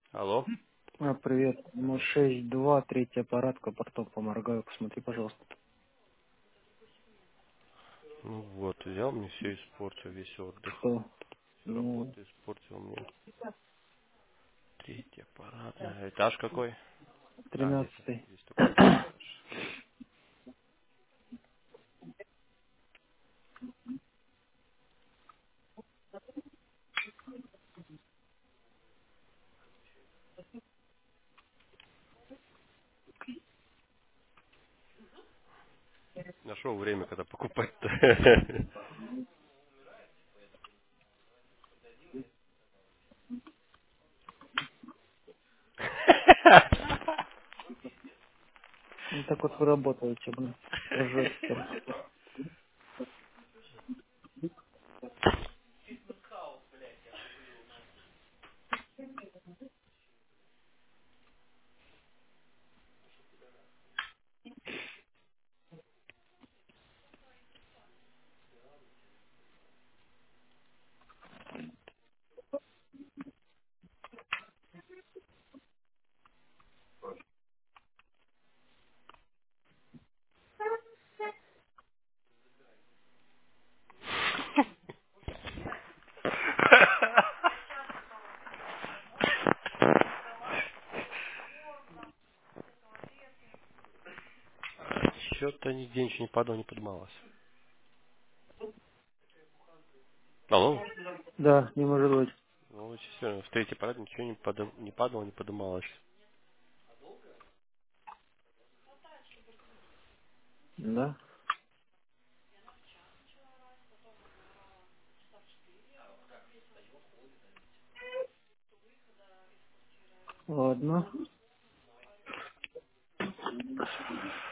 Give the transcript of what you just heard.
Алло. Привет. Ну, 6-2, третий аппарат, потом поморгаю. Посмотри, пожалуйста. Ну вот, взял мне все испортил, весь отдых. Что? С Ну, работы испортил мне. Третий аппаратный. Этаж какой? А, здесь, 13-й. здесь только один этаж. Нашел время, когда покупать-то. Ну, так вот вы работаете, блин. Ржете там. Что-то нигде ничего не падало, не поднималось. Алло. Да, не может быть. Ну, все, в третий аппарат ничего не падало, не поднималось. Да? Ладно.